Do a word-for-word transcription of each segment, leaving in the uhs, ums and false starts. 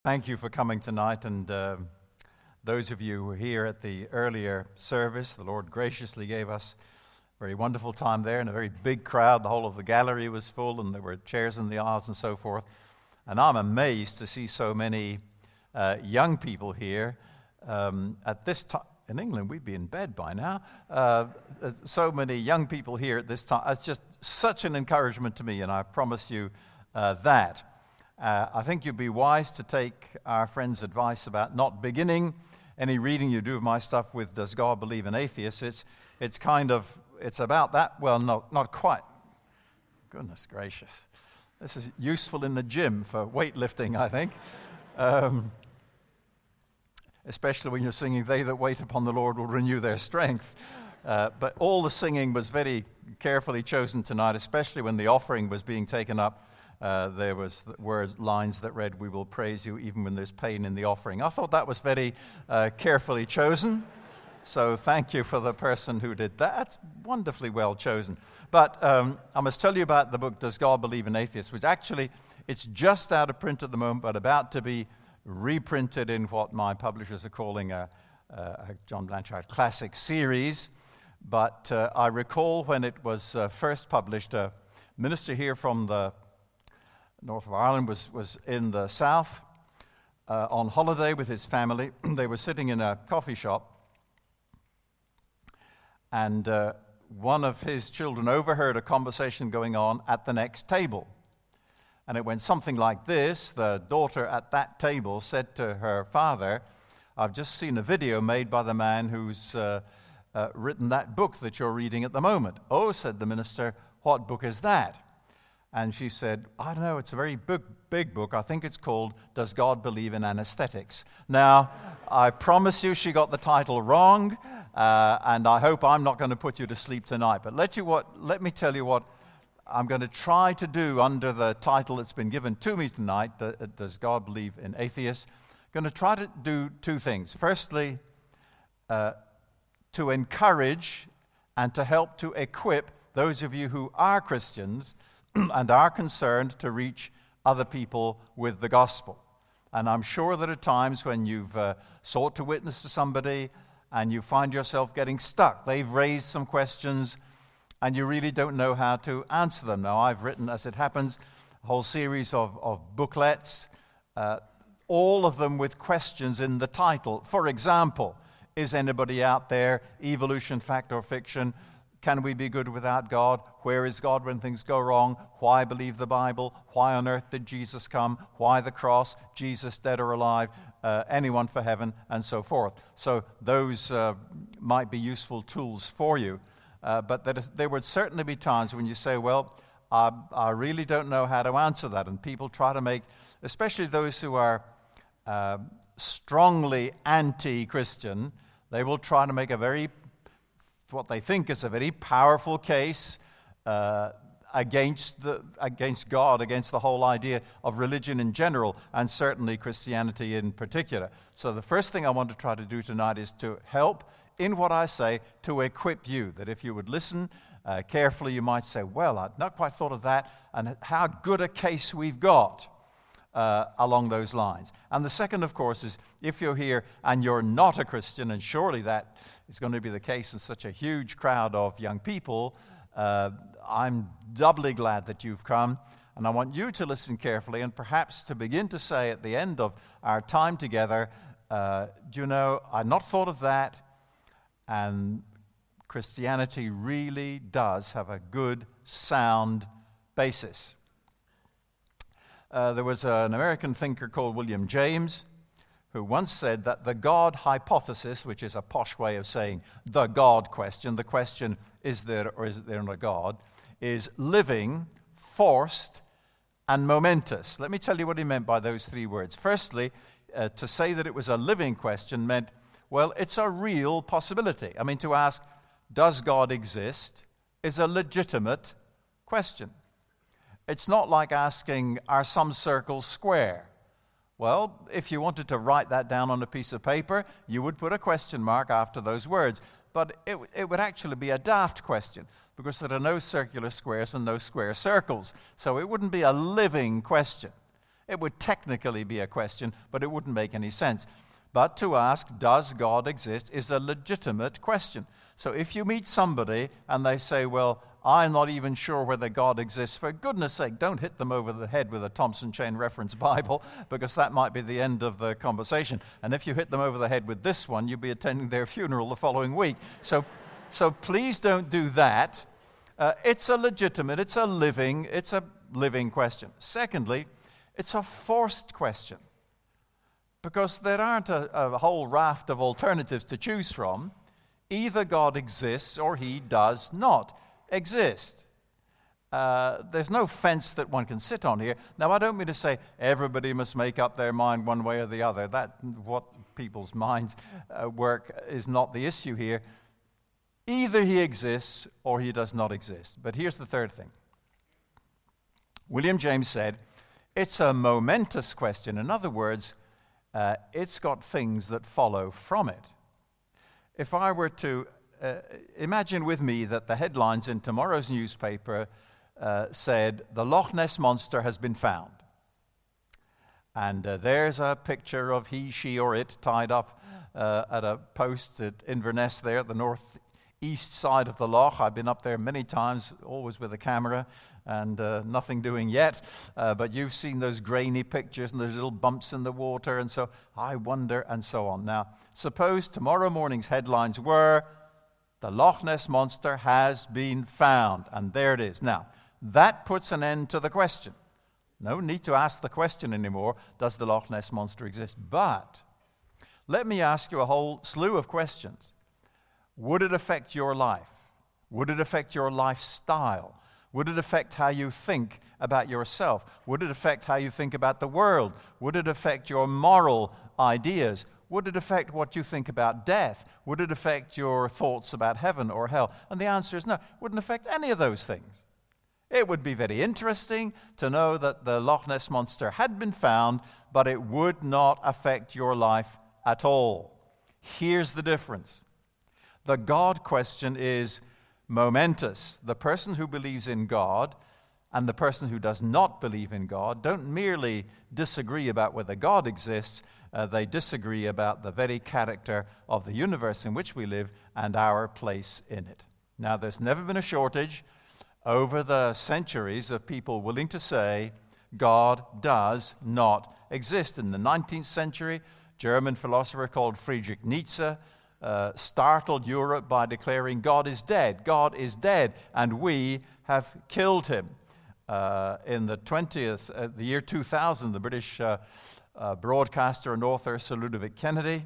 Thank you for coming tonight, and uh, those of you who were here at the earlier service, the Lord graciously gave us a very wonderful time there, and a very big crowd. The whole of the gallery was full, and there were chairs in the aisles and so forth. And I'm amazed to see so many uh, young people here. Um, at this time, in England, we'd be in bed by now. Uh, so many young people here at this time. It's just such an encouragement to me, and I promise you uh, that. Uh, I think you'd be wise to take our friend's advice about not beginning any reading you do of my stuff with "Does God Believe in Atheists?" It's it's kind of it's about that. Well, no, not quite. Goodness gracious, this is useful in the gym for weightlifting, I think, um, especially when you're singing "They that wait upon the Lord will renew their strength." Uh, but all the singing was very carefully chosen tonight, especially when the offering was being taken up. Uh, there was words, lines that read, "We will praise you even when there's pain in the offering." I thought that was very uh, carefully chosen. So thank you for the person who did that. That's wonderfully well chosen. But um, I must tell you about the book, "Does God Believe in Atheists?" which actually, it's just out of print at the moment, but about to be reprinted in what my publishers are calling a, a John Blanchard Classic Series. But uh, I recall when it was uh, first published, a minister here from the north of Ireland was, was in the south uh, on holiday with his family. They were sitting in a coffee shop, and uh, one of his children overheard a conversation going on at the next table. And it went something like this. The daughter at that table said to her father, "I've just seen a video made by the man who's uh, uh, written that book that you're reading at the moment." "Oh," said the minister, "what book is that?" And she said, "I don't know, it's a very big, big book. I think it's called Does God Believe in Anesthetics?" Now, I promise you she got the title wrong, uh, and I hope I'm not going to put you to sleep tonight. But let you what, let me tell you what I'm going to try to do under the title that's been given to me tonight, Does God Believe in Atheists? I'm going to try to do two things. Firstly, uh, to encourage and to help to equip those of you who are Christians and are concerned to reach other people with the gospel. And I'm sure there are times when you've uh, sought to witness to somebody and you find yourself getting stuck. They've raised some questions and you really don't know how to answer them. Now, I've written, as it happens, a whole series of, of booklets, uh, all of them with questions in the title. For example, is anybody out there, evolution, fact or fiction? Can we be good without God? Where is God when things go wrong? Why believe the Bible? Why on earth did Jesus come? Why the cross? Jesus dead or alive? Uh, anyone for heaven? And so forth. So those uh, might be useful tools for you. Uh, but there, is, there would certainly be times when you say, well, I, I really don't know how to answer that. And people try to make, especially those who are uh, strongly anti-Christian, they will try to make a very what they think is a very powerful case uh, against the against God, against the whole idea of religion in general, and certainly Christianity in particular. So the first thing I want to try to do tonight is to help in what I say, to equip you, that if you would listen uh, carefully, you might say, well, I'd not quite thought of that, and how good a case we've got uh, along those lines. And the second, of course, is if you're here and you're not a Christian, and surely that is going to be the case in such a huge crowd of young people, uh, I'm doubly glad that you've come, and I want you to listen carefully and perhaps to begin to say at the end of our time together, uh, do you know, I'd not thought of that, and Christianity really does have a good, sound basis. Uh, there was an American thinker called William James, who once said that the God hypothesis, which is a posh way of saying the God question, the question, is there or is there not a God, is living, forced, and momentous. Let me tell you what he meant by those three words. Firstly, uh, to say that it was a living question meant, well, it's a real possibility. I mean, to ask, does God exist, is a legitimate question. It's not like asking, are some circles square? Well, if you wanted to write that down on a piece of paper, you would put a question mark after those words. But it, it would actually be a daft question because there are no circular squares and no square circles. So it wouldn't be a living question. It would technically be a question, but it wouldn't make any sense. But to ask, does God exist, is a legitimate question. So if you meet somebody and they say, well, I'm not even sure whether God exists, for goodness sake, don't hit them over the head with a Thompson Chain Reference Bible, because that might be the end of the conversation. And if you hit them over the head with this one, you'll be attending their funeral the following week. So, so please don't do that. Uh, it's a legitimate, it's a living, it's a living question. Secondly, it's a forced question, because there aren't a, a whole raft of alternatives to choose from. Either God exists or he does not exist. Uh, there's no fence that one can sit on here. Now, I don't mean to say everybody must make up their mind one way or the other. That what people's minds uh, work is not the issue here. Either he exists or he does not exist. But here's the third thing. William James said, it's a momentous question. In other words, uh, it's got things that follow from it. If I were to uh, imagine with me that the headlines in tomorrow's newspaper uh, said, the Loch Ness Monster has been found. And uh, there's a picture of he, she, or it tied up uh, at a post at Inverness there at the northeast side of the loch. I've been up there many times, always with a camera, and uh, nothing doing yet. Uh, but you've seen those grainy pictures and there's little bumps in the water, and so I wonder, and so on. Now, suppose tomorrow morning's headlines were, the Loch Ness Monster has been found, and there it is. Now, that puts an end to the question. No need to ask the question anymore, does the Loch Ness Monster exist? But let me ask you a whole slew of questions. Would it affect your life? Would it affect your lifestyle? Would it affect how you think about yourself? Would it affect how you think about the world? Would it affect your moral ideas? Would it affect what you think about death? Would it affect your thoughts about heaven or hell? And the answer is no, it wouldn't affect any of those things. It would be very interesting to know that the Loch Ness Monster had been found, but it would not affect your life at all. Here's the difference. The God question is momentous. The person who believes in God and the person who does not believe in God don't merely disagree about whether God exists, uh, they disagree about the very character of the universe in which we live and our place in it. Now, there's never been a shortage over the centuries of people willing to say God does not exist. In the nineteenth century, German philosopher called Friedrich Nietzsche uh, startled Europe by declaring God is dead, God is dead, and we have killed him. Uh, in the twentieth, uh, the year two thousand, the British uh, uh, broadcaster and author Sir Ludovic Kennedy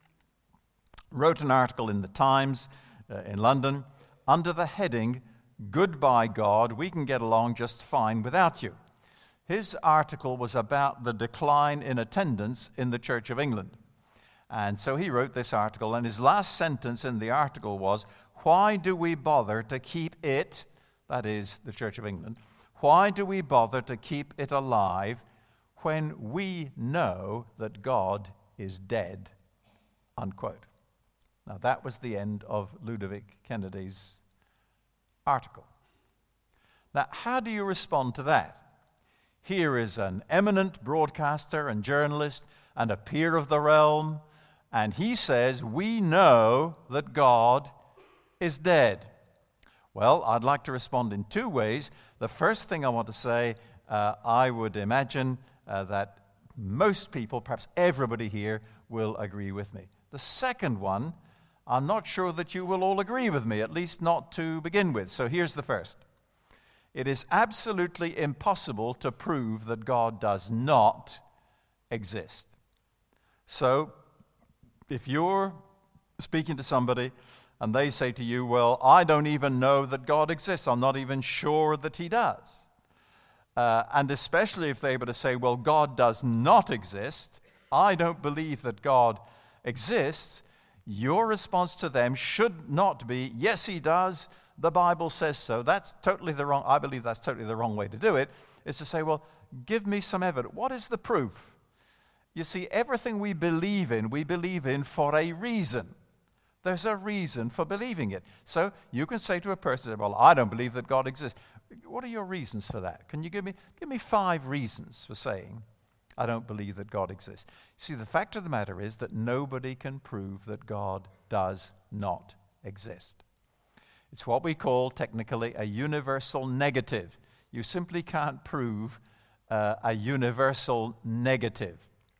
wrote an article in the Times uh, in London under the heading, "Goodbye, God, we can get along just fine without you." His article was about the decline in attendance in the Church of England. And so he wrote this article, and his last sentence in the article was, why do we bother to keep it, that is, the Church of England, why do we bother to keep it alive when we know that God is dead? Unquote. Now that was the end of Ludovic Kennedy's article. Now, how do you respond to that? Here is an eminent broadcaster and journalist and a peer of the realm, and he says, we know that God is dead. Well, I'd like to respond in two ways. The first thing I want to say, uh, I would imagine uh, that most people, perhaps everybody here, will agree with me. The second one, I'm not sure that you will all agree with me, at least not to begin with. So here's the first. It is absolutely impossible to prove that God does not exist. So if you're speaking to somebody and they say to you, well, I don't even know that God exists. I'm not even sure that he does. Uh, and especially if they were to say, well, God does not exist. I don't believe that God exists. Your response to them should not be, yes, he does, the Bible says so. That's totally the wrong, I believe that's totally the wrong way to do it, is to say, well, give me some evidence. What is the proof? You see, everything we believe in, we believe in for a reason. There's a reason for believing it. So you can say to a person, well, I don't believe that God exists. What are your reasons for that? Can you give me, give me five reasons for saying I don't believe that God exists. See, the fact of the matter is that nobody can prove that God does not exist. It's what we call technically a universal negative. You simply can't prove uh, a universal negative.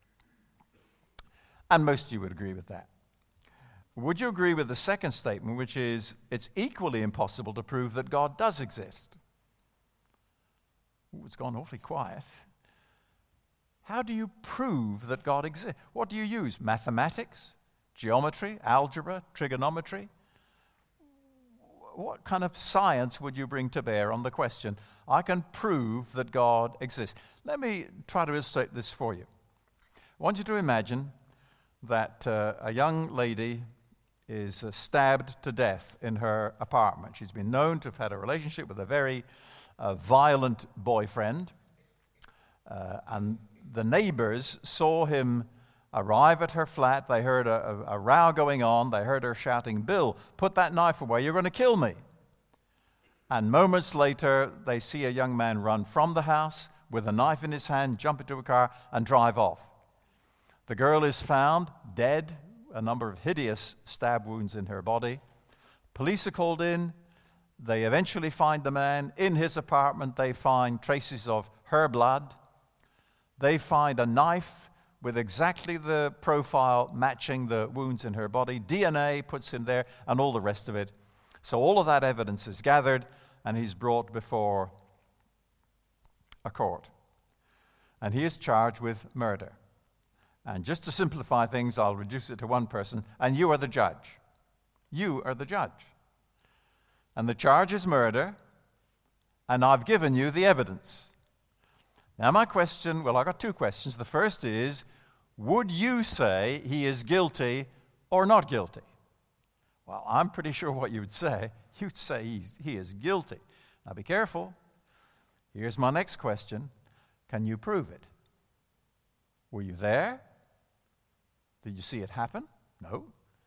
And most of you would agree with that. Would you agree with the second statement, which is it's equally impossible to prove that God does exist? Ooh, it's gone awfully quiet. How do you prove that God exists? What do you use? Mathematics? Geometry? Algebra? Trigonometry? What kind of science would you bring to bear on the question, I can prove that God exists? Let me try to illustrate this for you. I want you to imagine that uh, a young lady is uh, stabbed to death in her apartment. She's been known to have had a relationship with a very uh, violent boyfriend, uh, and the neighbors saw him arrive at her flat. They heard a, a, a row going on. They heard her shouting, "Bill, put that knife away, you're going to kill me." And moments later, they see a young man run from the house with a knife in his hand, jump into a car, and drive off. The girl is found dead, a number of hideous stab wounds in her body. Police are called in. They eventually find the man. In his apartment, they find traces of her blood. They find a knife with exactly the profile matching the wounds in her body. D N A puts him there, and all the rest of it. So all of that evidence is gathered, and he's brought before a court. And he is charged with murder. And just to simplify things, I'll reduce it to one person, and you are the judge. You are the judge. And the charge is murder, and I've given you the evidence. Now my question, well, I've got two questions. The first is, would you say he is guilty or not guilty? Well, I'm pretty sure what you would say. You'd say he's, he is guilty. Now be careful. Here's my next question. Can you prove it? Were you there? Did you see it happen? No.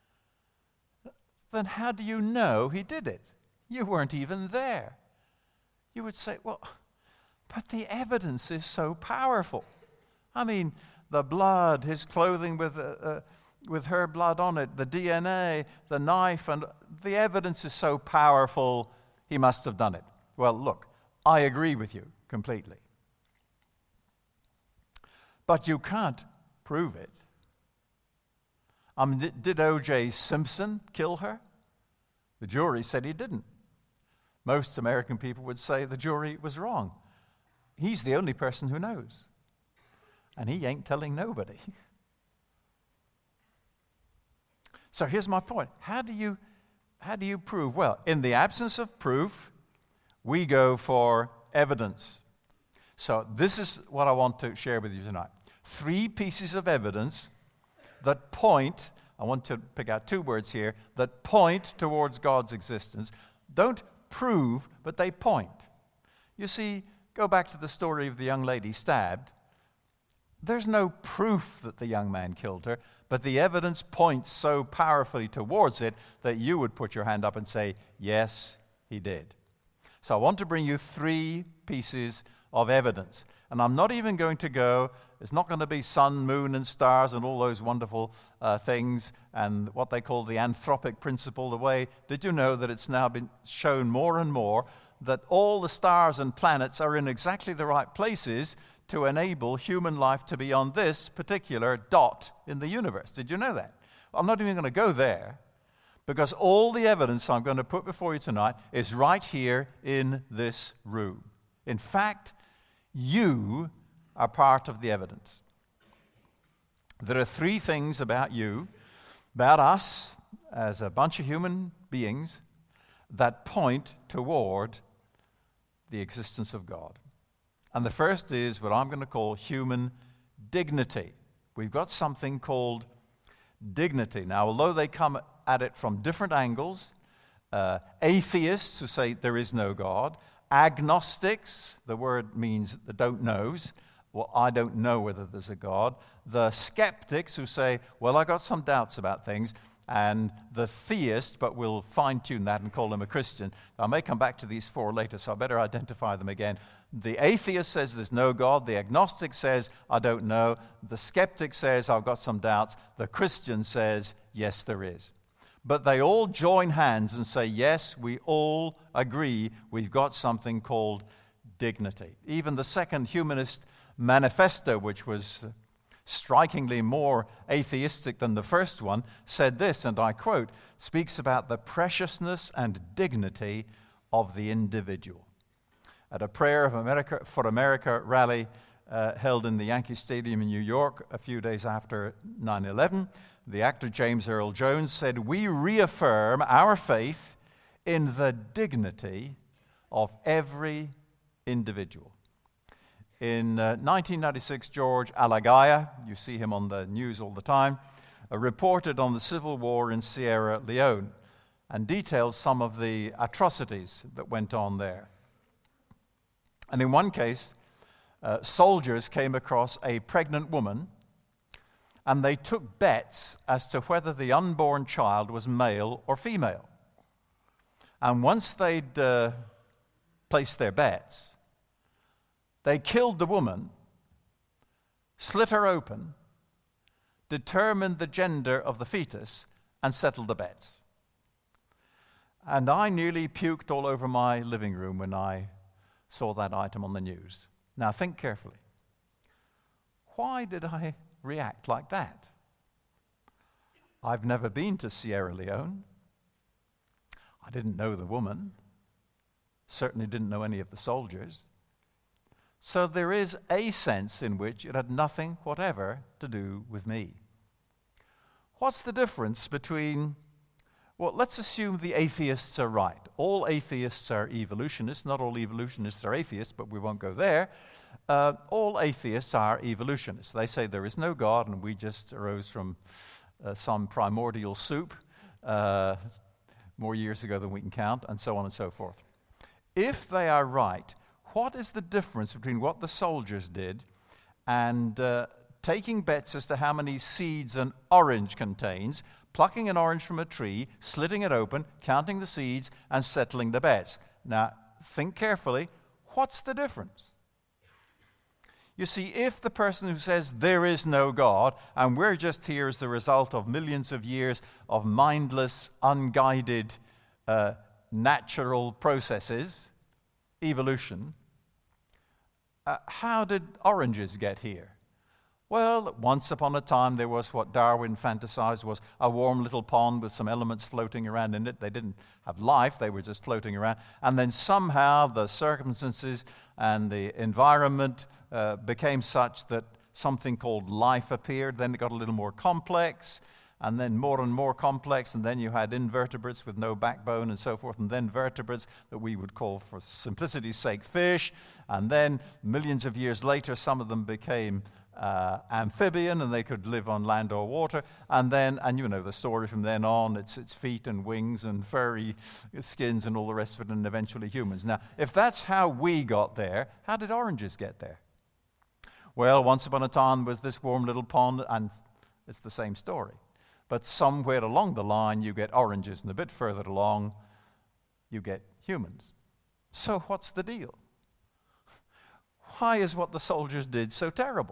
Then how do you know he did it? You weren't even there. You would say, well, but the evidence is so powerful. I mean, the blood, his clothing with uh, uh, with her blood on it, the D N A, the knife, and the evidence is so powerful, he must have done it. Well, look, I agree with you completely. But you can't prove it. I mean, did, did O J Simpson kill her? The jury said he didn't. Most American people would say the jury was wrong. He's the only person who knows. And he ain't telling nobody. So here's my point. How do you, how do you prove? Well, in the absence of proof, we go for evidence. So this is what I want to share with you tonight. Three pieces of evidence that point, I want to pick out two words here, that point towards God's existence. Don't prove, but they point. You see, go back to the story of the young lady stabbed. There's no proof that the young man killed her, but the evidence points so powerfully towards it that you would put your hand up and say, yes, he did. So I want to bring you three pieces of evidence. And I'm not even going to go, it's not going to be sun, moon, and stars and all those wonderful uh, things and what they call the anthropic principle. The way, did you know that it's now been shown more and more that all the stars and planets are in exactly the right places to enable human life to be on this particular dot in the universe? Did you know that? I'm not even going to go there, because all the evidence I'm going to put before you tonight is right here in this room. In fact, you are part of the evidence. There are three things about you, about us as a bunch of human beings, that point toward the existence of God. And the first is what I'm going to call human dignity. We've got something called dignity. Now, although they come at it from different angles, uh, atheists who say there is no God, agnostics, the word means the don't knows, well, I don't know whether there's a God, the skeptics who say, well, I got some doubts about things, and the theist, but we'll fine-tune that and call him a Christian. I may come back to these four later, so I better identify them again. The atheist says there's no God. The agnostic says, I don't know. The skeptic says, I've got some doubts. The Christian says, yes, there is. But they all join hands and say, yes, we all agree we've got something called dignity. Even the Second Humanist Manifesto, which was strikingly more atheistic than the first one, said this, and I quote, speaks about the preciousness and dignity of the individual. At a Prayer of America, for America rally uh, held in the Yankee Stadium in New York a few days after nine eleven, the actor James Earl Jones said, we reaffirm our faith in the dignity of every individual. In uh, nineteen ninety-six, George Alagaya, you see him on the news all the time, uh, reported on the civil war in Sierra Leone and detailed some of the atrocities that went on there. And in one case, uh, soldiers came across a pregnant woman, and they took bets as to whether the unborn child was male or female. And once they'd uh, placed their bets, they killed the woman, slit her open, determined the gender of the fetus, and settled the bets. And I nearly puked all over my living room when I saw that item on the news. Now think carefully. Why did I react like that? I've never been to Sierra Leone. I didn't know the woman. Certainly didn't know any of the soldiers. So there is a sense in which it had nothing whatever to do with me. What's the difference between, well, let's assume the atheists are right. All atheists are evolutionists. Not all evolutionists are atheists, but we won't go there. Uh, all atheists are evolutionists. They say there is no God and we just arose from uh, some primordial soup uh, more years ago than we can count, and so on and so forth. If they are right, what is the difference between what the soldiers did and uh, taking bets as to how many seeds an orange contains, plucking an orange from a tree, slitting it open, counting the seeds, and settling the bets? Now, think carefully. What's the difference? You see, if the person who says there is no God, and we're just here as the result of millions of years of mindless, unguided, uh, natural processes, evolution, uh, how did oranges get here? Well, once upon a time there was what Darwin fantasized was a warm little pond with some elements floating around in it. They didn't have life, they were just floating around. And then somehow the circumstances and the environment uh, became such that something called life appeared. Then it got a little more complex, and then more and more complex, and then you had invertebrates with no backbone and so forth, and then vertebrates that we would call, for simplicity's sake, fish. And then millions of years later, some of them became Uh, amphibian, and they could live on land or water. And then, and you know the story from then on, it's its feet and wings and furry skins and all the rest of it, and eventually humans. Now, if that's how we got there, how did oranges get there? Well, once upon a time was this warm little pond, and it's the same story. But somewhere along the line, you get oranges, and a bit further along, you get humans. So what's the deal? Why is what the soldiers did so terrible?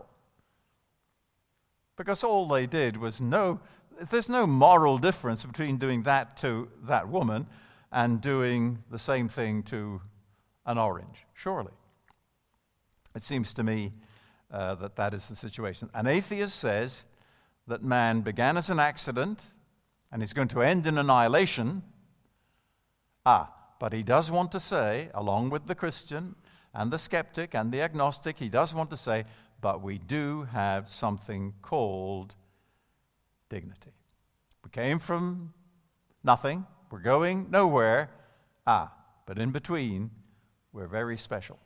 Because all they did was no, there's no moral difference between doing that to that woman and doing the same thing to an orange, surely. It seems to me uh, that that is the situation. An atheist says that man began as an accident and is going to end in annihilation. Ah, but he does want to say, along with the Christian and the skeptic and the agnostic, he does want to say, but we do have something called dignity. We came from nothing. We're going nowhere. Ah, but in between, we're very special.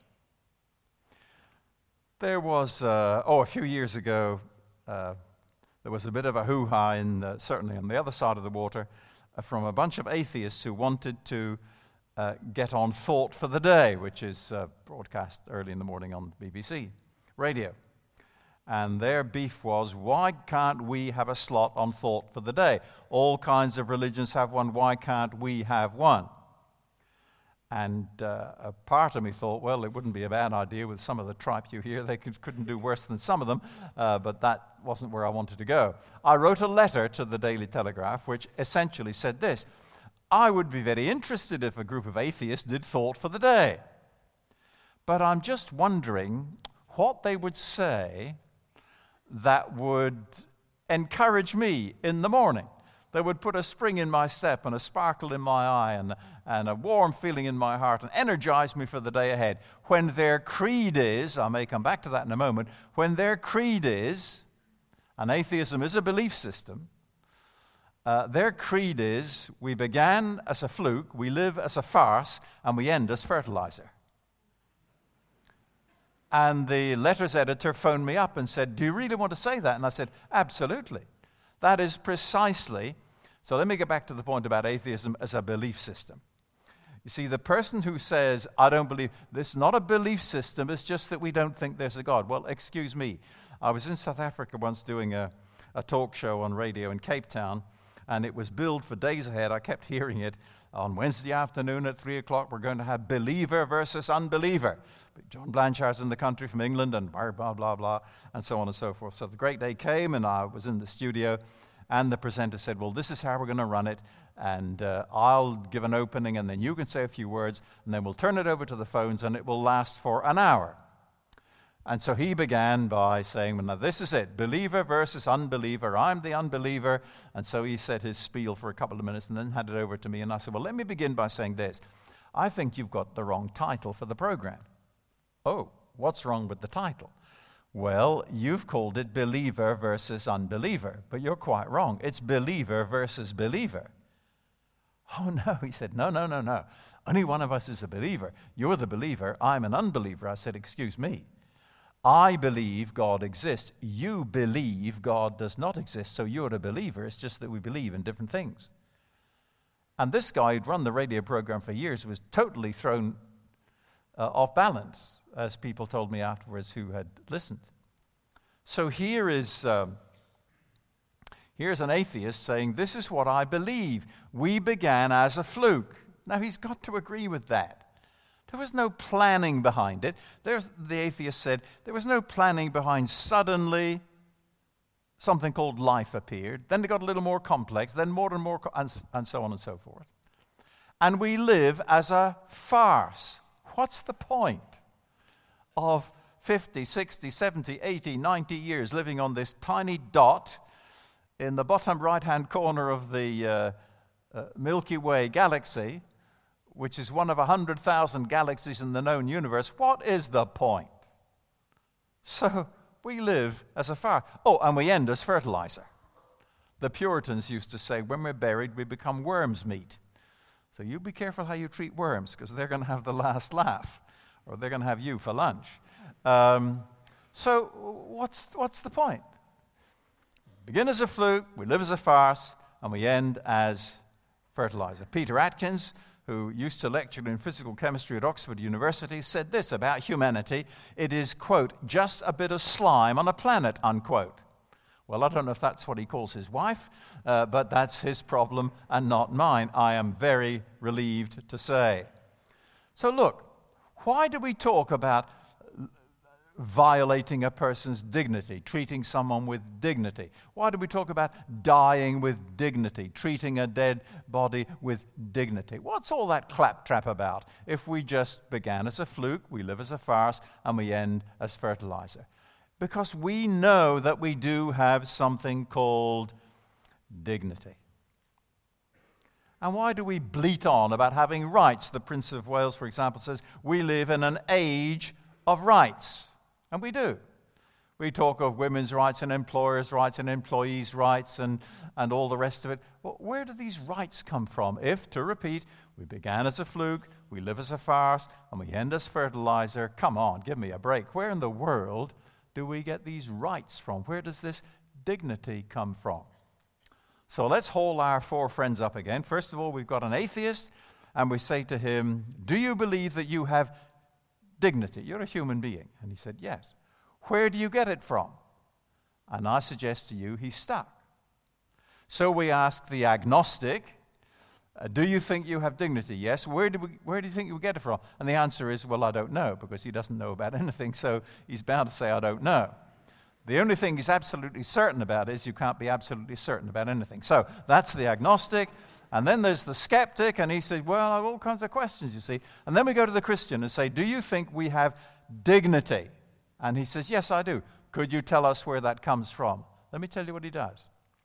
There was, uh, oh, a few years ago, uh, there was a bit of a hoo-ha, in the, certainly on the other side of the water, uh, from a bunch of atheists who wanted to uh, get on Thought for the Day, which is uh, broadcast early in the morning on B B C radio. And their beef was, why can't we have a slot on Thought for the Day? All kinds of religions have one. Why can't we have one? And uh, a part of me thought, well, it wouldn't be a bad idea with some of the tripe you hear. They could, couldn't do worse than some of them, uh, but that wasn't where I wanted to go. I wrote a letter to the Daily Telegraph, which essentially said this: I would be very interested if a group of atheists did Thought for the Day. But I'm just wondering what they would say that would encourage me in the morning, that would put a spring in my step and a sparkle in my eye and, and a warm feeling in my heart and energize me for the day ahead. When their creed is, I may come back to that in a moment, when their creed is, and atheism is a belief system, uh, their creed is, we began as a fluke, we live as a farce, and we end as fertilizer. And the letters editor phoned me up and said, do you really want to say that? And I said, absolutely. That is precisely. So let me get back to the point about atheism as a belief system. You see, the person who says, I don't believe, this is not a belief system, it's just that we don't think there's a God. Well, excuse me. I was in South Africa once doing a, a talk show on radio in Cape Town, and it was billed for days ahead. I kept hearing it. On Wednesday afternoon at three o'clock, we're going to have believer versus unbeliever. John Blanchard's in the country from England, and blah, blah, blah, blah, and so on and so forth. So the great day came, and I was in the studio, and the presenter said, well, this is how we're going to run it, and uh, I'll give an opening, and then you can say a few words, and then we'll turn it over to the phones, and it will last for an hour. And so he began by saying, well, now this is it, believer versus unbeliever. I'm the unbeliever. And so he said his spiel for a couple of minutes and then handed it over to me. And I said, well, let me begin by saying this. I think you've got the wrong title for the program. Oh, what's wrong with the title? Well, you've called it believer versus unbeliever, but you're quite wrong. It's believer versus believer. Oh, no, he said, no, no, no, no. Only one of us is a believer. You're the believer. I'm an unbeliever. I said, excuse me. I believe God exists. You believe God does not exist, so you're a believer. It's just that we believe in different things. And this guy who'd run the radio program for years was totally thrown uh, off balance, as people told me afterwards who had listened. So here is um, here's an atheist saying, this is what I believe. We began as a fluke. Now, he's got to agree with that. There was no planning behind it. There's, the atheist said, there was no planning behind suddenly something called life appeared. Then it got a little more complex, then more and more, co- and, and so on and so forth. And we live as a farce. What's the point of fifty, sixty, seventy, eighty, ninety years living on this tiny dot in the bottom right-hand corner of the uh, uh, Milky Way galaxy, which is one of one hundred thousand galaxies in the known universe? What is the point? So we live as a fire. Oh, and we end as fertilizer. The Puritans used to say, when we're buried, we become worms' meat. So you be careful how you treat worms, because they're going to have the last laugh, or they're going to have you for lunch. Um, so what's, what's the point? We begin as a fluke, we live as a farce, and we end as fertilizer. Peter Atkins, who used to lecture in physical chemistry at Oxford University, said this about humanity: it is, quote, just a bit of slime on a planet, unquote. Well, I don't know if that's what he calls his wife, uh, but that's his problem and not mine, I am very relieved to say. So look, why do we talk about violating a person's dignity, treating someone with dignity? Why do we talk about dying with dignity, treating a dead body with dignity? What's all that claptrap about? If we just began as a fluke, we live as a farce, and we end as fertilizer. Because we know that we do have something called dignity. And why do we bleat on about having rights? The Prince of Wales, for example, says we live in an age of rights. And we do. We talk of women's rights and employers' rights and employees' rights and, and all the rest of it. Well, where do these rights come from? If, to repeat, we began as a fluke, we live as a farce, and we end as fertilizer, come on, give me a break. Where in the world do we get these rights from? Where does this dignity come from? So let's haul our four friends up again. First of all, we've got an atheist, and we say to him, do you believe that you have dignity? You're a human being. And he said, yes. Where do you get it from? And I suggest to you he's stuck. So we ask the agnostic, uh, do you think you have dignity? Yes. Where do, we, where do you think you get it from? And the answer is, well, I don't know, because he doesn't know about anything, so he's bound to say, I don't know. The only thing he's absolutely certain about is you can't be absolutely certain about anything. So that's the agnostic. And then there's the skeptic, and he says, well, I have all kinds of questions, you see. And then we go to the Christian and say, do you think we have dignity? And he says, yes, I do. Could you tell us where that comes from? Let me tell you what he does.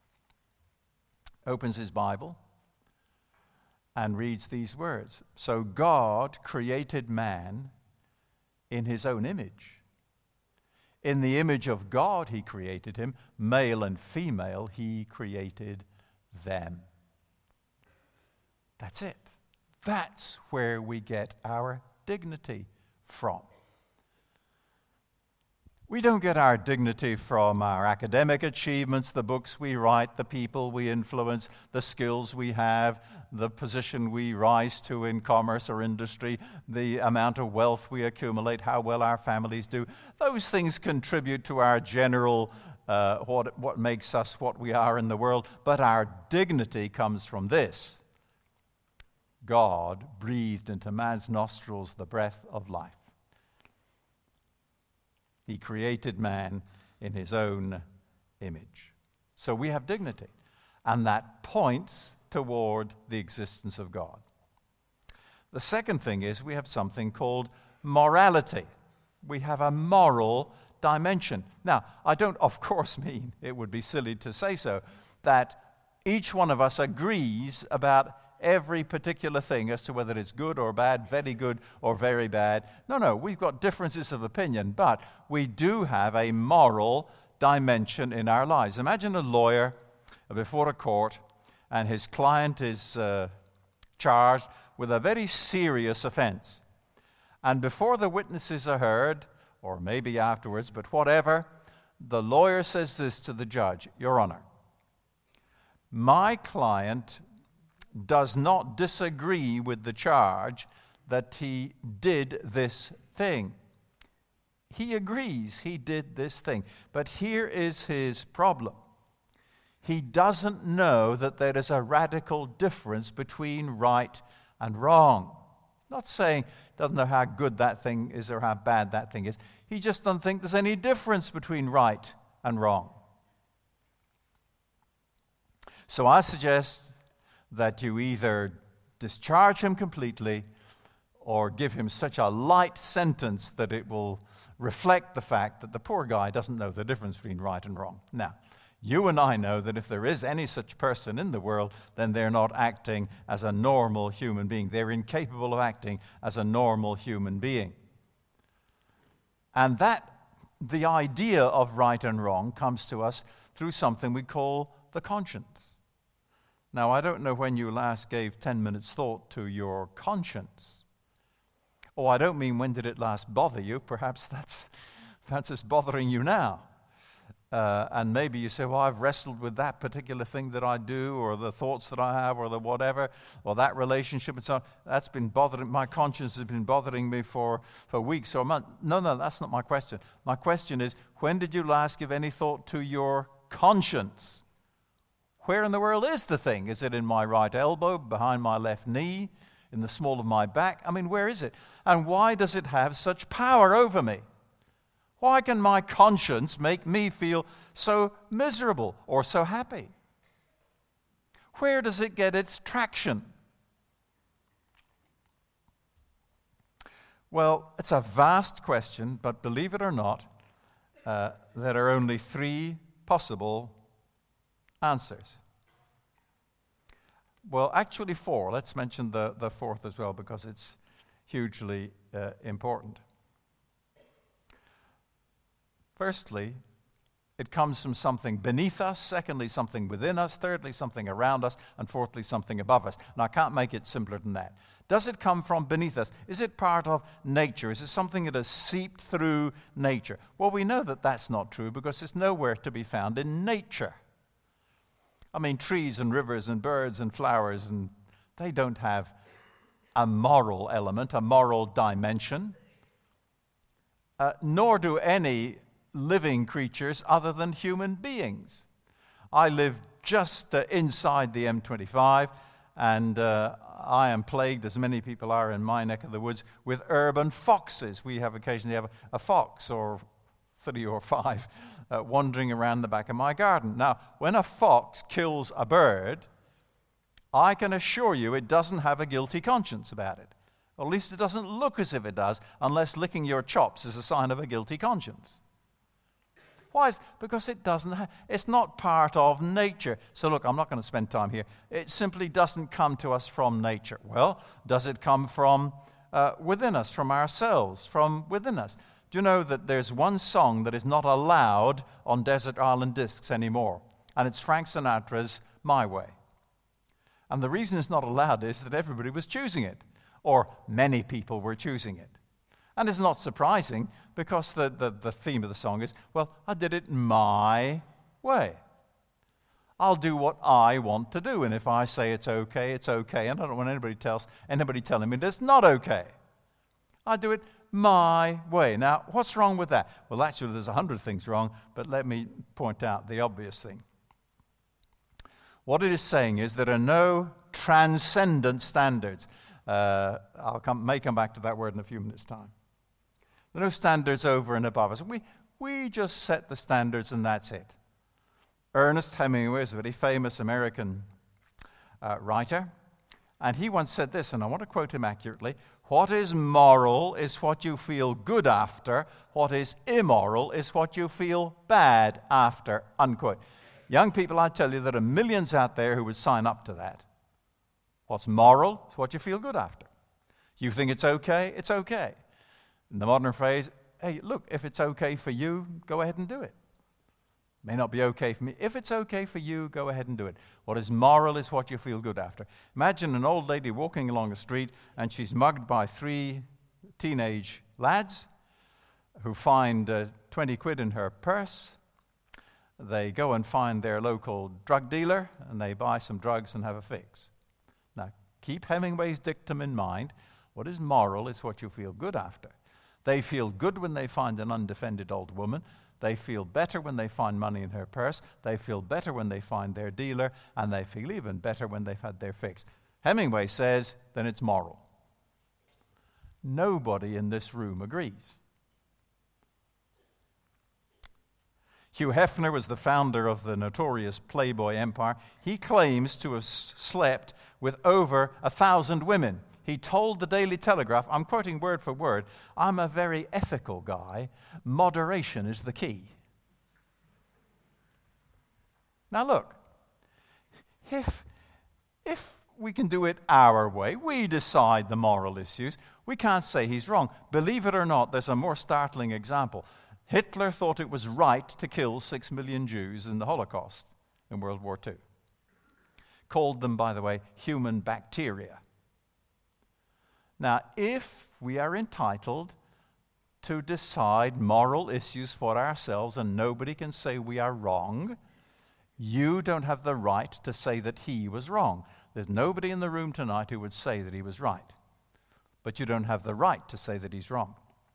Opens his Bible and reads these words. So God created man in his own image. In the image of God he created him. Male and female he created them. That's it. That's where we get our dignity from. We don't get our dignity from our academic achievements, the books we write, the people we influence, the skills we have, the position we rise to in commerce or industry, the amount of wealth we accumulate, how well our families do. Those things contribute to our general, uh, what, what makes us what we are in the world. But our dignity comes from this. God breathed into man's nostrils the breath of life. He created man in his own image. So we have dignity, and that points toward the existence of God. The second thing is we have something called morality. We have a moral dimension. Now, I don't, of course, mean, it would be silly to say so, that each one of us agrees about every particular thing as to whether it's good or bad, very good or very bad. No, no, we've got differences of opinion, but we do have a moral dimension in our lives. Imagine a lawyer before a court, and his client is uh, charged with a very serious offense. And before the witnesses are heard, or maybe afterwards, but whatever, the lawyer says this to the judge, Your Honor, my client does not disagree with the charge that he did this thing. He agrees he did this thing. But here is his problem. He doesn't know that there is a radical difference between right and wrong. Not saying doesn't know how good that thing is or how bad that thing is. He just doesn't think there's any difference between right and wrong. So I suggest that you either discharge him completely or give him such a light sentence that it will reflect the fact that the poor guy doesn't know the difference between right and wrong. Now, you and I know that if there is any such person in the world, then they're not acting as a normal human being. They're incapable of acting as a normal human being. And that, the idea of right and wrong comes to us through something we call the conscience. Now, I don't know when you last gave ten minutes thought to your conscience. Oh, I don't mean when did it last bother you. Perhaps that's, that's just bothering you now. Uh, and maybe you say, well, I've wrestled with that particular thing that I do, or the thoughts that I have, or the whatever, or that relationship and so on. That's been bothering, my conscience has been bothering me for, for weeks or months. No, no, that's not my question. My question is, when did you last give any thought to your conscience? Where in the world is the thing? Is it in my right elbow, behind my left knee, in the small of my back? I mean, where is it? And why does it have such power over me? Why can my conscience make me feel so miserable or so happy? Where does it get its traction? Well, it's a vast question, but believe it or not, uh, there are only three possible answers. Well, actually four. Let's mention the, the fourth as well because it's hugely uh, important. Firstly, it comes from something beneath us. Secondly, something within us. Thirdly, something around us. And fourthly, something above us. And I can't make it simpler than that. Does it come from beneath us? Is it part of nature? Is it something that has seeped through nature? Well, we know that that's not true because it's nowhere to be found in nature. I mean, trees and rivers and birds and flowers, and they don't have a moral element, a moral dimension. Uh, nor do any living creatures other than human beings. I live just uh, inside the M twenty-five, and uh, I am plagued, as many people are in my neck of the woods, with urban foxes. We have occasionally have a, a fox or three or five uh, wandering around the back of my garden. Now, when a fox kills a bird, I can assure you it doesn't have a guilty conscience about it. Or at least it doesn't look as if it does, unless licking your chops is a sign of a guilty conscience. Why? Is, because it doesn't. Ha- it's not part of nature. So look, I'm not going to spend time here. It simply doesn't come to us from nature. Well, does it come from uh, within us, from ourselves, from within us? Do you know that there's one song that is not allowed on Desert Island Discs anymore? And it's Frank Sinatra's My Way. And the reason it's not allowed is that everybody was choosing it, or many people were choosing it. And it's not surprising, because the, the, the theme of the song is, well, I did it my way. I'll do what I want to do, and if I say it's okay, it's okay, and I don't want anybody tells anybody telling me it's not okay. I do it my way. Now, what's wrong with that? Well, actually, there's a hundred things wrong, but let me point out the obvious thing. What it is saying is there are no transcendent standards. Uh, I'll come, may come back to that word in a few minutes' time. There are no standards over and above us. We, we just set the standards and that's it. Ernest Hemingway is a very famous American uh, writer, and he once said this, and I want to quote him accurately: what is moral is what you feel good after. What is immoral is what you feel bad after, unquote. Young people, I tell you, there are millions out there who would sign up to that. What's moral is what you feel good after. You think it's okay, it's okay. In the modern phrase, hey, look, if it's okay for you, go ahead and do it. May not be okay for me. If it's okay for you, go ahead and do it. What is moral is what you feel good after. Imagine an old lady walking along the street, and she's mugged by three teenage lads who find uh, twenty quid in her purse. They go and find their local drug dealer, and they buy some drugs and have a fix. Now, keep Hemingway's dictum in mind. What is moral is what you feel good after. They feel good when they find an undefended old woman. They feel better when they find money in her purse. They feel better when they find their dealer. And they feel even better when they've had their fix. Hemingway says, then it's moral. Nobody in this room agrees. Hugh Hefner was the founder of the notorious Playboy empire. He claims to have slept with over a thousand women. He told the Daily Telegraph, I'm quoting word for word, I'm a very ethical guy. Moderation is the key. Now look, if, if we can do it our way, we decide the moral issues, we can't say he's wrong. Believe it or not, there's a more startling example. Hitler thought it was right to kill six million Jews in the Holocaust in World War Two. Called them, by the way, human bacteria. Now, if we are entitled to decide moral issues for ourselves and nobody can say we are wrong, you don't have the right to say that he was wrong. There's nobody in the room tonight who would say that he was right. But you don't have the right to say that he's wrong.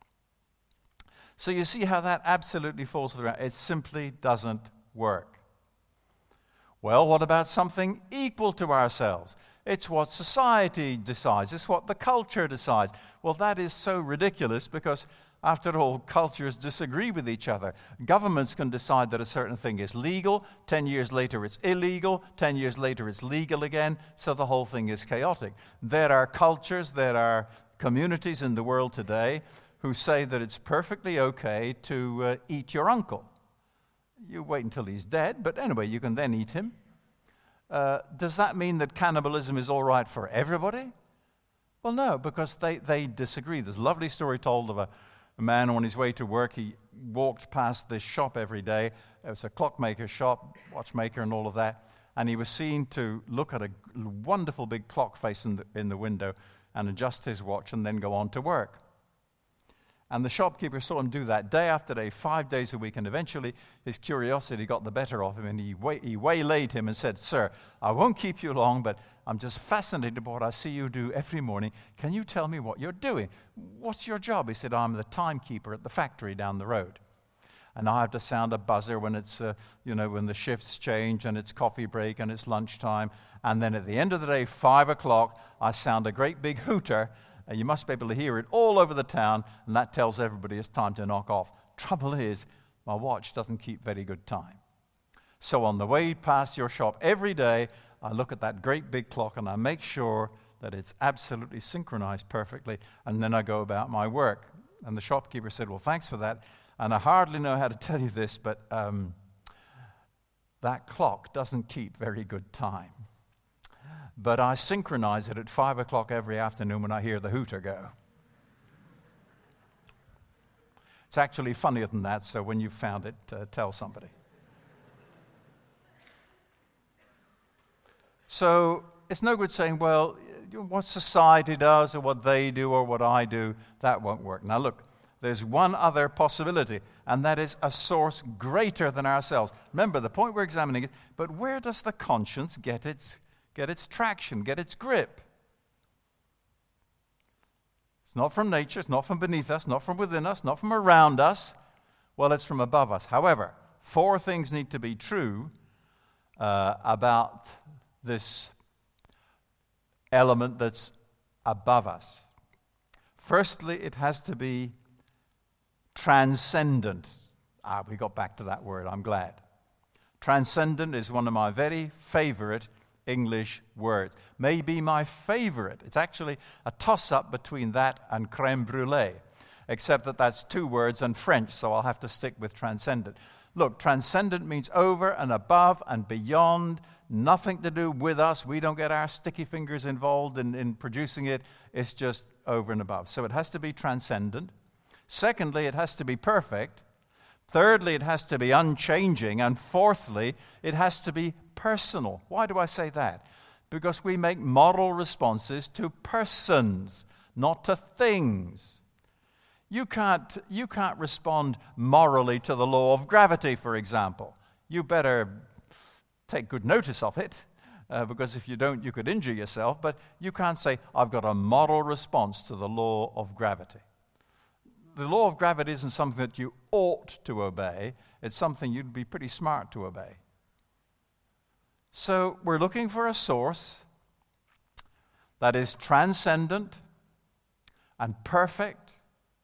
So you see how that absolutely falls through. It simply doesn't work. Well, what about something equal to ourselves? It's what society decides. It's what the culture decides. Well, that is so ridiculous because, after all, cultures disagree with each other. Governments can decide that a certain thing is legal. Ten years later, it's illegal. Ten years later, it's legal again. So the whole thing is chaotic. There are cultures, there are communities in the world today who say that it's perfectly okay to uh, eat your uncle. You wait until he's dead, but anyway, you can then eat him. Uh, does that mean that cannibalism is all right for everybody? Well, no, because they, they disagree. There's a lovely story told of a, a man on his way to work. He walked past this shop every day. It was a clockmaker shop, watchmaker and all of that. And he was seen to look at a wonderful big clock face in the, in the window and adjust his watch and then go on to work. And the shopkeeper saw him do that day after day, five days a week, and eventually his curiosity got the better of him, and he, way, he waylaid him and said, "Sir, I won't keep you long, but I'm just fascinated by what I see you do every morning. Can you tell me what you're doing? What's your job?" He said, "I'm the timekeeper at the factory down the road." And I have to sound a buzzer when it's, uh, you know, when the shifts change and it's coffee break and it's lunchtime. And then at the end of the day, five o'clock, I sound a great big hooter. And you must be able to hear it all over the town. And that tells everybody it's time to knock off. Trouble is, my watch doesn't keep very good time. So on the way past your shop every day, I look at that great big clock and I make sure that it's absolutely synchronized perfectly. And then I go about my work. And the shopkeeper said, well, thanks for that. And I hardly know how to tell you this, but um, that clock doesn't keep very good time. But I synchronize it at five o'clock every afternoon when I hear the hooter go. It's actually funnier than that, so when you've found it, uh, tell somebody. So it's no good saying, well, what society does or what they do or what I do, that won't work. Now look, there's one other possibility, and that is a source greater than ourselves. Remember, the point we're examining is, but where does the conscience get its, get its traction, get its grip? It's not from nature, it's not from beneath us, not from within us, not from around us. Well, it's from above us. However, four things need to be true uh, about this element that's above us. Firstly, it has to be transcendent. Ah, we got back to that word, I'm glad. Transcendent is one of my very favorite English words. Maybe my favorite. It's actually a toss-up between that and crème brûlée, except that that's two words in French, so I'll have to stick with transcendent. Look, transcendent means over and above and beyond, nothing to do with us. We don't get our sticky fingers involved in, in producing it. It's just over and above. So it has to be transcendent. Secondly, it has to be perfect. Thirdly, it has to be unchanging. And fourthly, it has to be personal. Why do I say that? Because we make moral responses to persons, not to things. You can't, you can't respond morally to the law of gravity, for example. You better take good notice of it, uh, because if you don't, you could injure yourself. But you can't say, I've got a moral response to the law of gravity. The law of gravity isn't something that you ought to obey. It's something you'd be pretty smart to obey. So we're looking for a source that is transcendent and perfect,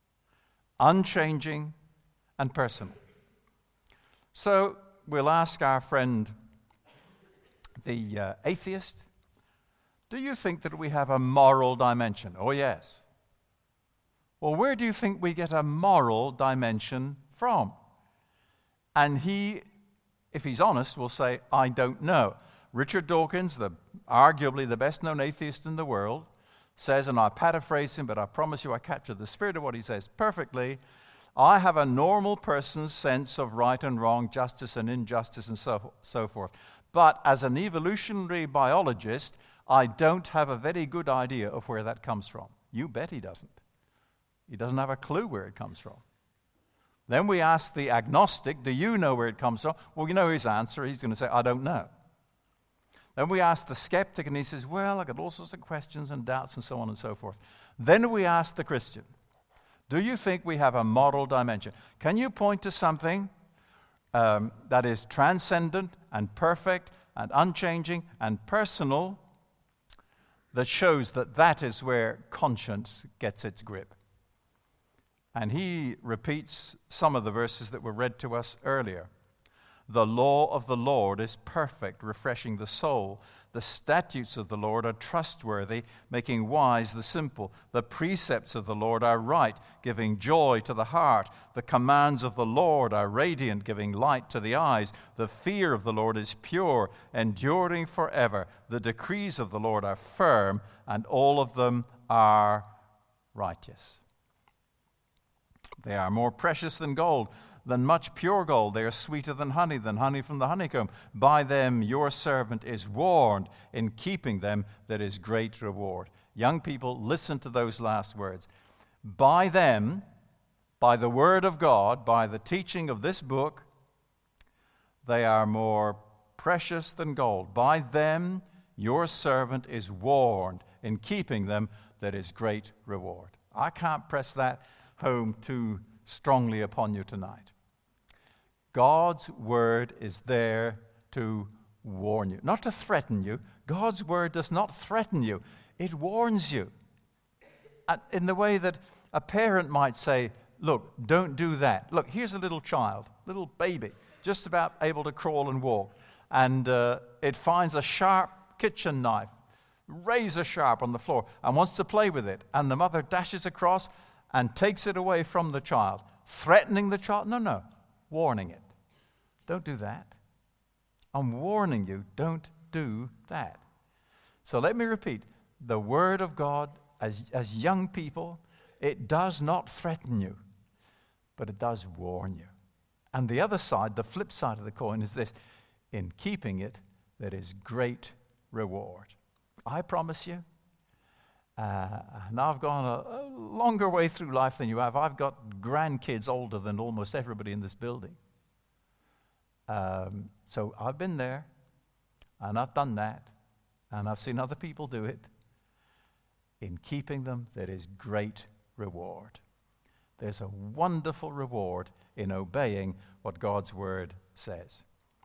unchanging, and personal. So we'll ask our friend, the uh, atheist, do you think that we have a moral dimension? Oh, yes. Well, where do you think we get a moral dimension from? And he, if he's honest, will say, I don't know. Richard Dawkins, the, arguably the best-known atheist in the world, says, and I paraphrase him, but I promise you I capture the spirit of what he says perfectly, I have a normal person's sense of right and wrong, justice and injustice, and so, so forth. But as an evolutionary biologist, I don't have a very good idea of where that comes from. You bet he doesn't. He doesn't have a clue where it comes from. Then we ask the agnostic, do you know where it comes from? Well, you know his answer. He's going to say, I don't know. Then we ask the skeptic, and he says, well, I've got all sorts of questions and doubts and so on and so forth. Then we ask the Christian, do you think we have a moral dimension? Can you point to something um, that is transcendent and perfect and unchanging and personal that shows that that is where conscience gets its grip? And he repeats some of the verses that were read to us earlier. The law of the Lord is perfect, refreshing the soul. The statutes of the Lord are trustworthy, making wise the simple. The precepts of the Lord are right, giving joy to the heart. The commands of the Lord are radiant, giving light to the eyes. The fear of the Lord is pure, enduring forever. The decrees of the Lord are firm, and all of them are righteous. They are more precious than gold, than much pure gold. They are sweeter than honey, than honey from the honeycomb. By them your servant is warned. In keeping them there is great reward. Young people, listen to those last words. By them, by the word of God, by the teaching of this book, they are more precious than gold. By them your servant is warned. In keeping them there is great reward. I can't press that home too strongly upon you tonight. God's word is there to warn you, not to threaten you. God's word does not threaten you. It warns you. In the way that a parent might say, look, don't do that. Look, here's a little child, little baby, just about able to crawl and walk. And uh, it finds a sharp kitchen knife, razor sharp on the floor, and wants to play with it. And the mother dashes across and takes it away from the child, threatening the child. No, no, warning it. Don't do that. I'm warning you, don't do that. So let me repeat, the Word of God, as, as young people, it does not threaten you, but it does warn you. And the other side, the flip side of the coin is this: in keeping it, there is great reward. I promise you, uh, and I've gone a, a longer way through life than you have. I've got grandkids older than almost everybody in this building. Um, so I've been there, and I've done that, and I've seen other people do it. In keeping them, there is great reward. There's a wonderful reward in obeying what God's word says.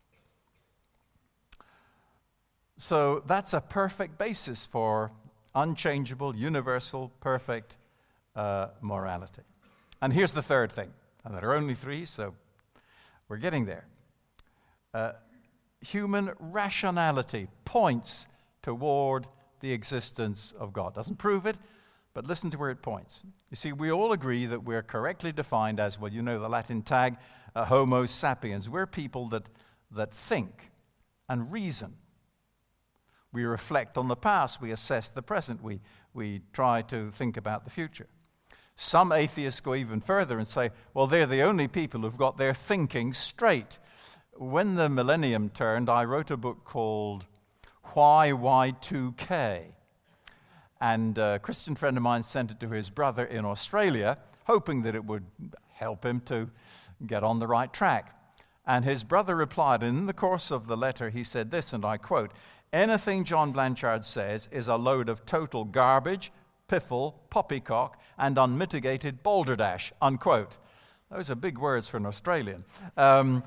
So that's a perfect basis for unchangeable, universal, perfect uh, morality. And here's the third thing. And there are only three, so we're getting there. Uh, human rationality points toward the existence of God. Doesn't prove it, but listen to where it points. You see, we all agree that we're correctly defined as, well, you know the Latin tag, uh, Homo sapiens. We're people that, that think and reason. We reflect on the past. We assess the present. We, we try to think about the future. Some atheists go even further and say, well, they're the only people who've got their thinking straight. When the millennium turned, I wrote a book called Why Y two K. And a Christian friend of mine sent it to his brother in Australia, hoping that it would help him to get on the right track. And his brother replied, and in the course of the letter he said this, and I quote, "Anything John Blanchard says is a load of total garbage, piffle, poppycock, and unmitigated balderdash," unquote. Those are big words for an Australian. Um,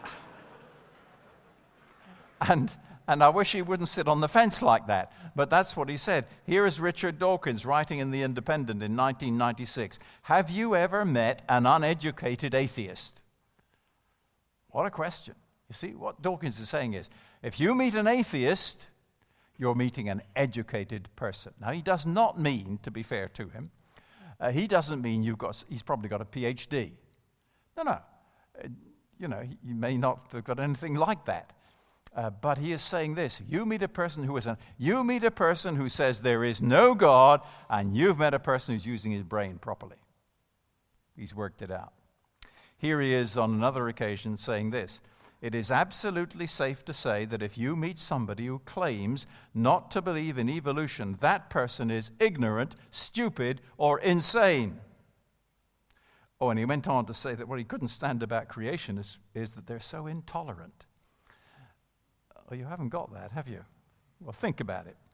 and... And I wish he wouldn't sit on the fence like that. But that's what he said. Here is Richard Dawkins writing in The Independent in nineteen ninety-six. Have you ever met an uneducated atheist? What a question. You see, what Dawkins is saying is, if you meet an atheist, you're meeting an educated person. Now, he does not mean, to be fair to him, uh, he doesn't mean you've got, he's probably got a P H D. No, no. Uh, you know, he may not have got anything like that. Uh, but he is saying this: you meet a person who is an, you meet a person who says there is no God, and you've met a person who's using his brain properly. He's worked it out. Here he is on another occasion saying this: it is absolutely safe to say that if you meet somebody who claims not to believe in evolution, that person is ignorant, stupid, or insane. Oh, and he went on to say that what he couldn't stand about creation is, is that they're so intolerant. Oh, you haven't got that, have you? Well, think about it.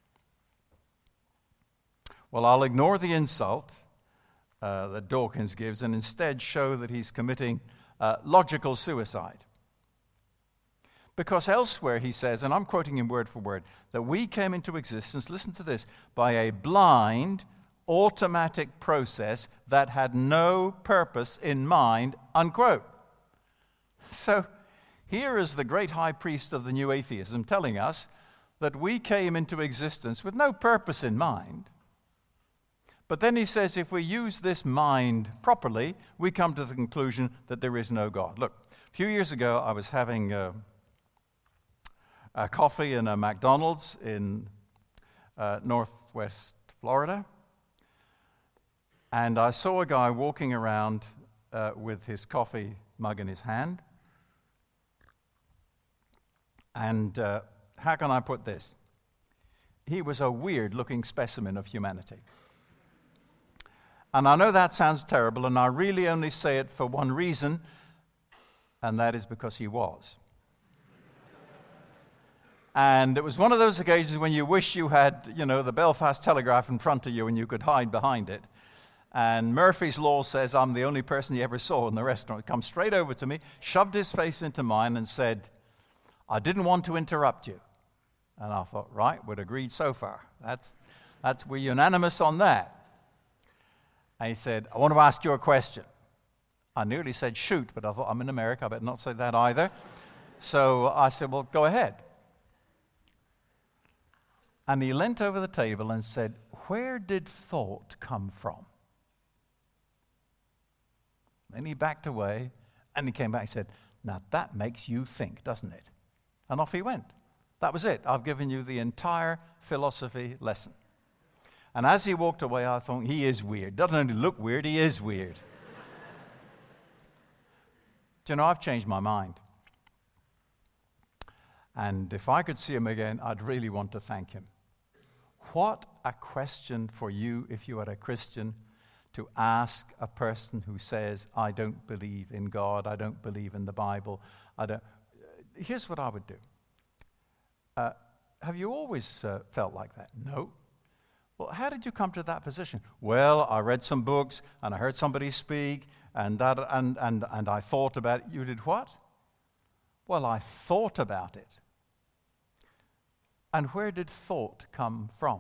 Well, I'll ignore the insult uh, that Dawkins gives and instead show that he's committing uh, logical suicide. Because elsewhere he says, and I'm quoting him word for word, that we came into existence, listen to this, by a blind, automatic process that had no purpose in mind, unquote. So, here is the great high priest of the new atheism telling us that we came into existence with no purpose in mind. But then he says if we use this mind properly, we come to the conclusion that there is no God. Look, a few years ago I was having a, a coffee in a McDonald's in uh, northwest Florida. And I saw a guy walking around uh, with his coffee mug in his hand. And uh, how can I put this? He was a weird-looking specimen of humanity. And I know that sounds terrible, and I really only say it for one reason, and that is because he was. And it was one of those occasions when you wish you had, you know, the Belfast Telegraph in front of you and you could hide behind it. And Murphy's Law says I'm the only person he ever saw in the restaurant. He comes straight over to me, shoved his face into mine and said, "I didn't want to interrupt you." And I thought, right, we'd agreed so far. That's, that's we're unanimous on that. And he said, "I want to ask you a question." I nearly said shoot, but I thought, I'm in America, I better not say that either. So I said, "Well, go ahead." And he leant over the table and said, "Where did thought come from?" Then he backed away, and he came back and said, "Now that makes you think, doesn't it?" And off he went. That was it. I've given you the entire philosophy lesson. And as he walked away, I thought, he is weird. Doesn't only look weird, he is weird. Do you know, I've changed my mind. And if I could see him again, I'd really want to thank him. What a question for you, if you are a Christian, to ask a person who says, "I don't believe in God, I don't believe in the Bible, I don't." Here's what I would do. Uh, have you always uh, felt like that? No. Well, how did you come to that position? Well, I read some books, and I heard somebody speak, and that, and, and, and I thought about it. You did what? Well, I thought about it. And where did thought come from?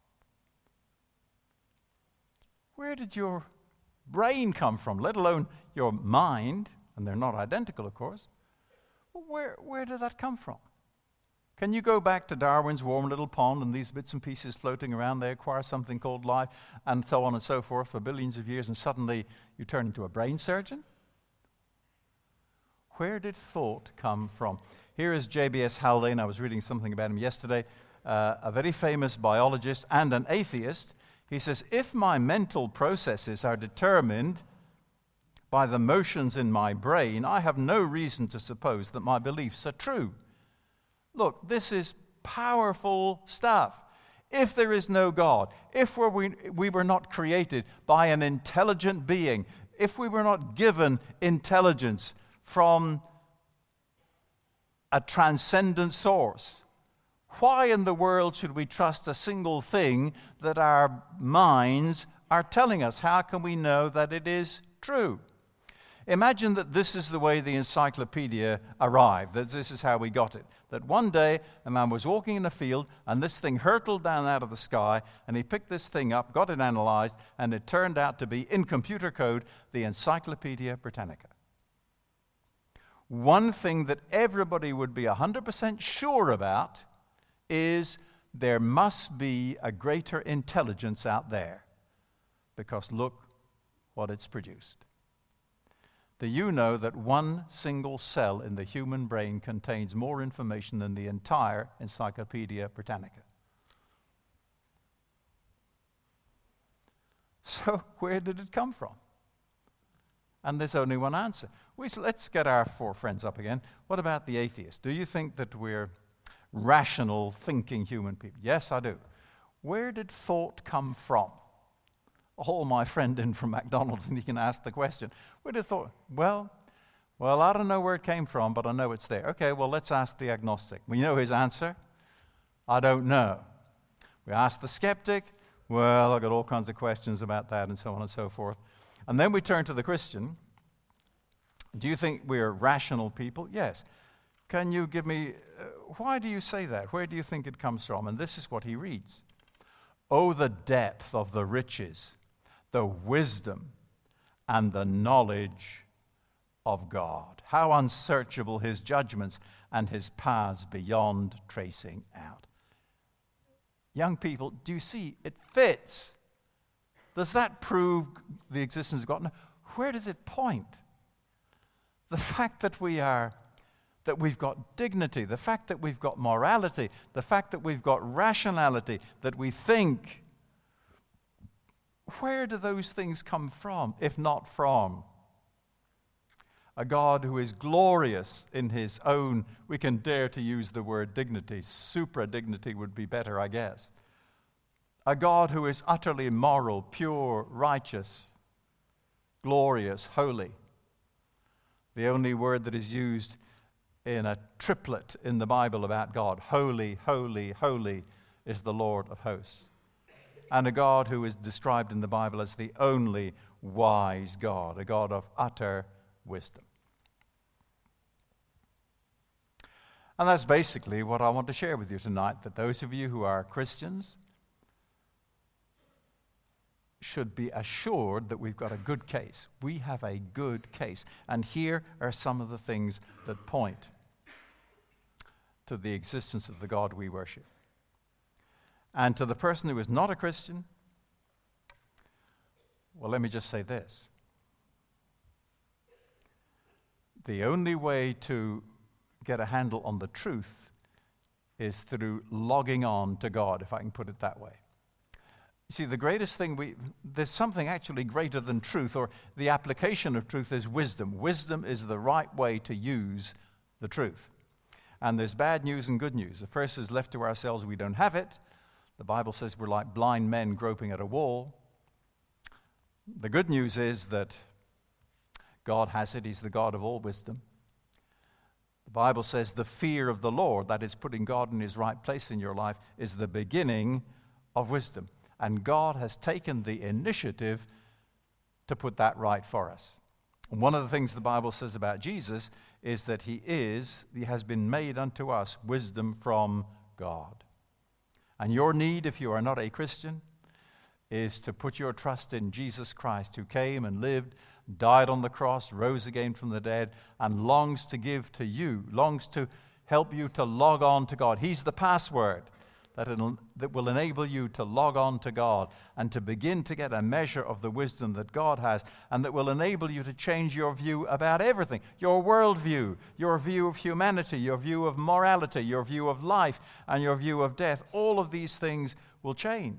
Where did your brain come from, let alone your mind? And they're not identical, of course. Well, where, where did that come from? Can you go back to Darwin's warm little pond and these bits and pieces floating around, they acquire something called life, and so on and so forth for billions of years, and suddenly you turn into a brain surgeon? Where did thought come from? Here is J B S Haldane. I was reading something about him yesterday, uh, a very famous biologist and an atheist. He says, "If my mental processes are determined by the motions in my brain, I have no reason to suppose that my beliefs are true." Look, this is powerful stuff. If there is no God, if we're, we, we were not created by an intelligent being, if we were not given intelligence from a transcendent source, why in the world should we trust a single thing that our minds are telling us? How can we know that it is true? Imagine that this is the way the encyclopedia arrived, that this is how we got it. That one day a man was walking in a field and this thing hurtled down out of the sky, and he picked this thing up, got it analyzed, and it turned out to be, in computer code, the Encyclopedia Britannica. One thing that everybody would be one hundred percent sure about is there must be a greater intelligence out there, because look what it's produced. Do you know that one single cell in the human brain contains more information than the entire Encyclopedia Britannica? So where did it come from? And there's only one answer. We, let's get our four friends up again. What about the atheist? Do you think that we're rational, thinking human people? Yes, I do. Where did thought come from? Haul my friend in from McDonald's and he can ask the question. Where did thought? Well, well, I don't know where it came from, but I know it's there. Okay, well, let's ask the agnostic. We know his answer. I don't know. We ask the skeptic. Well, I've got all kinds of questions about that and so on and so forth. And then we turn to the Christian. Do you think we're rational people? Yes. Can you give me, uh, why do you say that? Where do you think it comes from? And this is what he reads. "Oh, the depth of the riches, the wisdom, and the knowledge of God. How unsearchable his judgments and his paths beyond tracing out." Young people, do you see? It fits. Does that prove the existence of God? No. Where does it point? The fact that we are, that we've got dignity, the fact that we've got morality, the fact that we've got rationality, that we think. Where do those things come from, if not from a God who is glorious in his own, we can dare to use the word dignity, supra-dignity would be better, I guess. A God who is utterly moral, pure, righteous, glorious, holy. The only word that is used in a triplet in the Bible about God, holy, holy, holy, is the Lord of hosts. and a God who is described in the Bible as the only wise God, a God of utter wisdom. And that's basically what I want to share with you tonight, that those of you who are Christians should be assured that we've got a good case. We have a good case. And here are some of the things that point to the existence of the God we worship. And to the person who is not a Christian, well, let me just say this. The only way to get a handle on the truth is through logging on to God, if I can put it that way. See, the greatest thing we, there's something actually greater than truth, or the application of truth is wisdom. Wisdom is the right way to use the truth. And there's bad news and good news. The first is, left to ourselves, we don't have it. The Bible says we're like blind men groping at a wall. The good news is that God has it. He's the God of all wisdom. The Bible says the fear of the Lord, that is putting God in his right place in your life, is the beginning of wisdom. And God has taken the initiative to put that right for us. And one of the things the Bible says about Jesus is that he is, he has been made unto us wisdom from God. And your need, if you are not a Christian, is to put your trust in Jesus Christ, who came and lived, died on the cross, rose again from the dead, and longs to give to you, longs to help you to log on to God. He's the password that, that will enable you to log on to God and to begin to get a measure of the wisdom that God has, and that will enable you to change your view about everything. Your worldview, your view of humanity, your view of morality, your view of life, and your view of death. All of these things will change.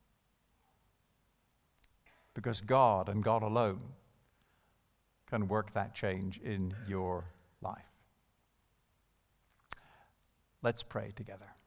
Because God and God alone can work that change in your life. Let's pray together.